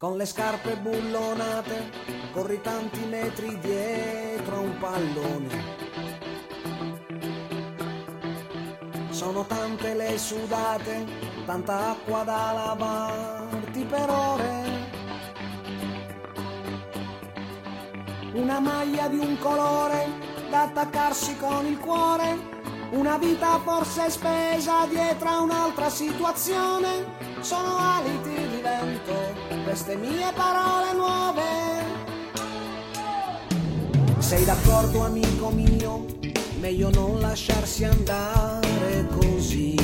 Con le scarpe bullonate, corri tanti metri dietro a un pallone. Sono tante le sudate, tanta acqua da lavarti per ore. Una maglia di un colore da attaccarsi con il cuore. Una vita forse spesa dietro a un'altra situazione. Sono aliti di vento, queste mie parole nuove. Sei d'accordo amico mio? Meglio non lasciarsi andare così.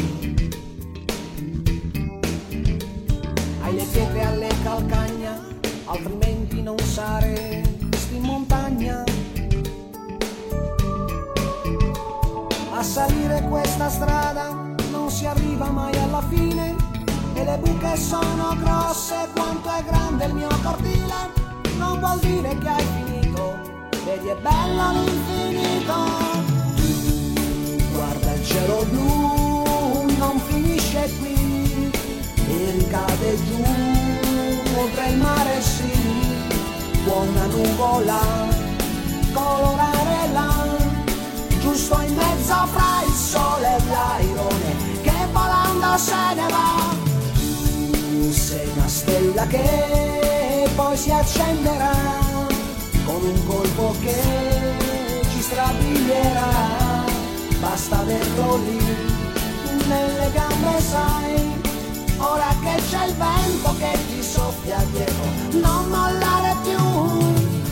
Hai le pietre alle calcagna, altrimenti non saresti in montagna. A salire questa strada non si arriva mai alla fine, e le buche sono grosse quanto è grande il mio cortile. Non vuol dire che hai finito, vedi è bello l'infinito. Guarda il cielo blu, non finisce qui, e ricade giù, oltre il mare sì, può una nuvola colorare là, giusto in mezzo fra il sole e l'airone, che volando se ne va. Sei una stella che poi si accenderà, con un colpo che ci strabilierà. Basta averlo lì, nelle gambe sai, ora che c'è il vento che ti soffia dietro, non mollare più.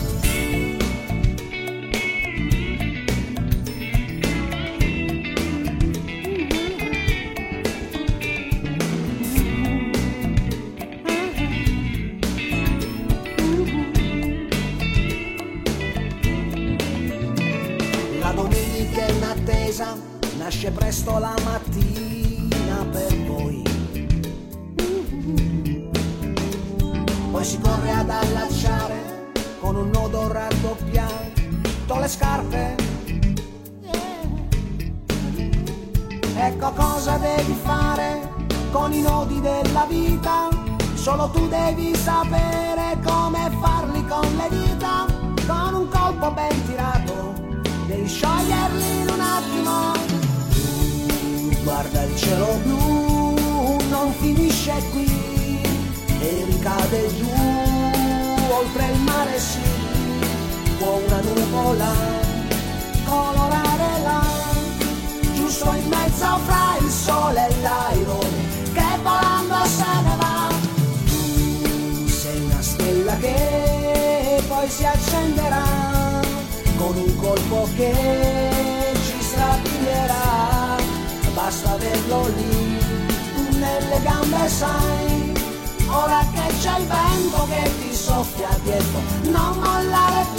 Nasce presto la mattina per voi, poi si corre ad allacciare con un nodo raddoppiato le scarpe. Ecco cosa devi fare con i nodi della vita, solo tu devi sapere come farli con le dita. Con un colpo ben tirato devi scioglierli in un attimo. Guarda il cielo blu, non finisce qui, e ricade giù, oltre il mare sì, può una nuvola colorare là, giusto in mezzo fra il sole e l'airone, che volando se ne va. Sei una stella che poi si accenderà, con un colpo che ci strabilierà. Basta averlo lì, nelle gambe sai, ora che c'è il vento che ti soffia dietro, non mollare più.